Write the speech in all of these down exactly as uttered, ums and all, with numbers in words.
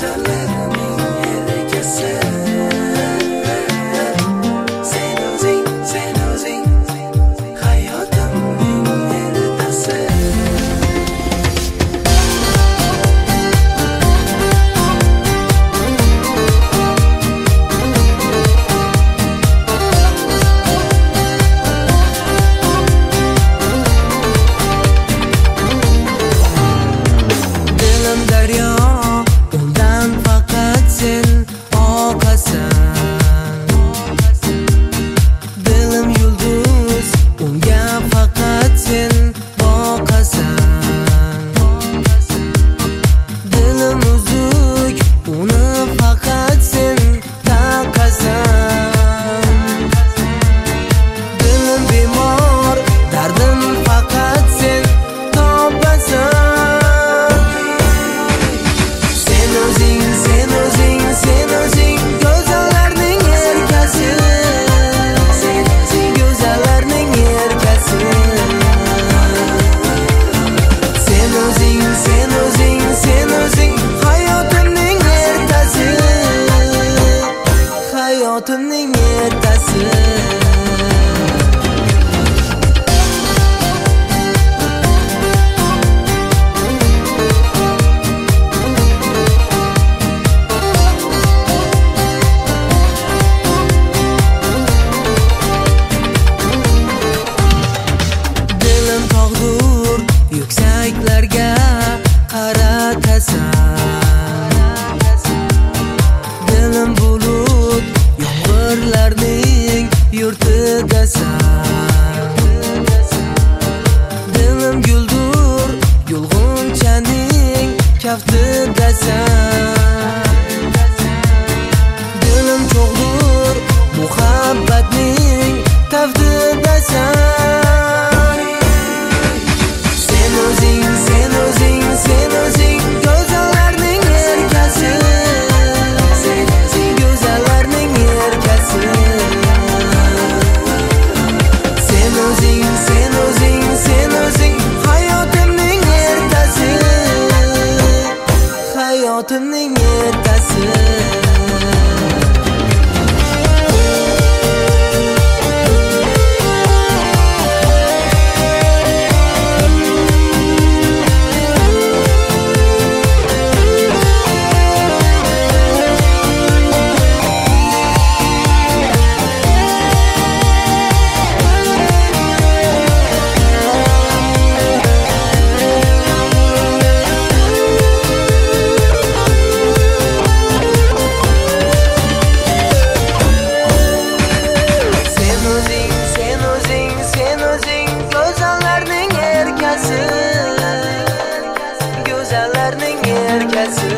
hayotimning ertasi. Dilim tog'dur yuksaklarga qaratasan, dilim bulut yomg'irlarning yurtidasan, dilim guldur yulg'unchaning kaftidasan, dilim cho'g'dur muhabbatning taftidasan. Sen o'zing, sen o'zing, sen o'zing go'zallarning erkasi, go'zallarning erkasi. Sen o'zing, sen o'zing, sen o'zing hayotimning ertasi, hayotimning ertasi. Go'zallarning erkasi.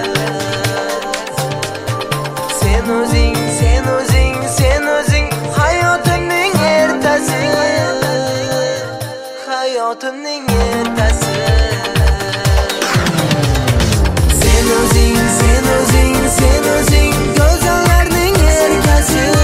Sen o'zing, sen o'zing, sen o'zing hayotimning ertasi, hayotimning ertasi. Sen o'zing, sen o'zing, sen o'zing go'zallarning erkasi.